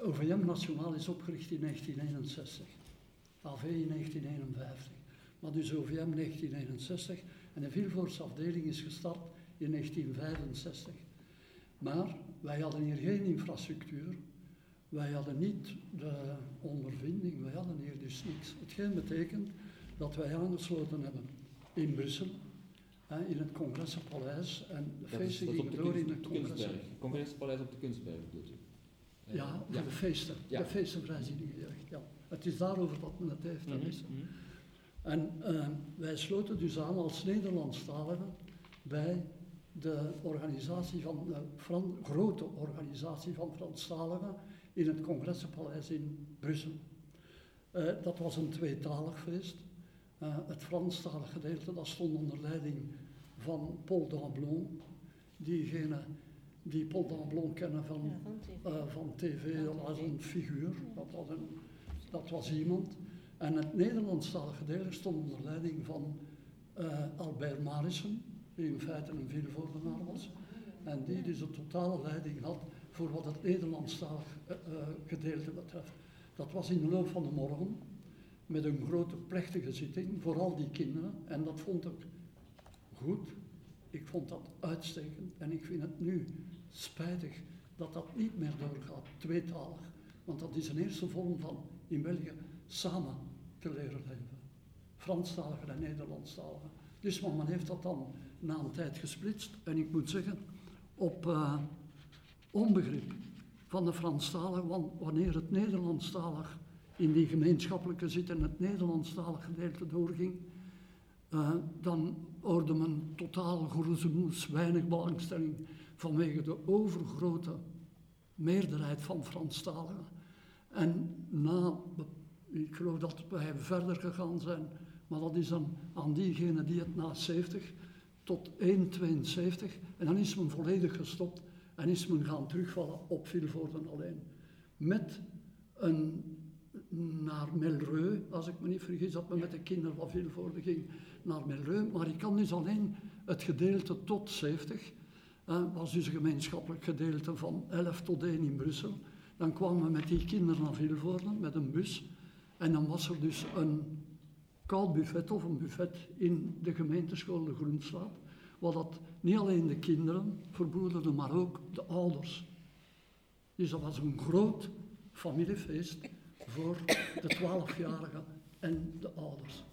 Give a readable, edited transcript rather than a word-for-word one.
OVM Nationaal is opgericht in 1961, AV in 1951. Maar dus OVM 1961 en de Vilvoortse afdeling is gestart in 1965. Maar wij hadden hier geen infrastructuur, wij hadden niet de ondervinding, wij hadden hier dus niks. Hetgeen betekent dat wij aangesloten hebben in Brussel, in het Congressenpaleis en de feesten gingen door in het Congressenpaleis op de Kunstberg bedoelt u? Ja, voor de feesten. Ja. De feesten vrijzinnigenjeugd, ja. Het is daarover dat men het heeft. En wij sloten dus aan als Nederlandstaligen bij de organisatie van de grote organisatie van Franstaligen in het Congressenpaleis in Brussel. Dat was een tweetalig feest. Het Franstalig gedeelte dat stond onder leiding van Paul Damblon. Diegenen die Paul Damblon kennen van tv, dat was een figuur, dat was iemand. En het Nederlandstalig gedeelte stond onder leiding van Albert Marissen, die in feite een Vilvoordenaar was. En die dus de totale leiding had voor wat het Nederlandstalig gedeelte betreft. Dat was in de loop van de morgen, met een grote plechtige zitting voor al die kinderen. En dat vond ik goed. Ik vond dat uitstekend. En ik vind het nu spijtig dat dat niet meer doorgaat, tweetalig. Want dat is een eerste vorm van, in België, samen te leren leven. Franstaligen en Nederlandstaligen. Dus maar men heeft dat dan na een tijd gesplitst. En ik moet zeggen, op onbegrip van de Franstaligen, want wanneer het Nederlandstalig in die gemeenschappelijke zit en het Nederlandstalig gedeelte doorging, dan hoorde men totaal geroezemoes, weinig belangstelling vanwege de overgrote meerderheid van Franstaligen. En ik geloof dat wij verder gegaan zijn, maar dat is dan aan diegenen die het na 70 tot 1,72 en dan is men volledig gestopt en is men gaan terugvallen op Vilvoorde alleen. Met naar Melreux, als ik me niet vergis, dat men met de kinderen van Vilvoorde ging naar Melreux, maar ik kan dus alleen het gedeelte tot 70, was dus een gemeenschappelijk gedeelte van 11 tot 1 in Brussel. Dan kwamen we met die kinderen naar Vilvoorde met een bus en dan was er dus een koud buffet of een buffet in de gemeenteschool de Groenslaat, wat dat niet alleen de kinderen verbroederde, maar ook de ouders. Dus dat was een groot familiefeest voor de 12-jarigen en de ouders.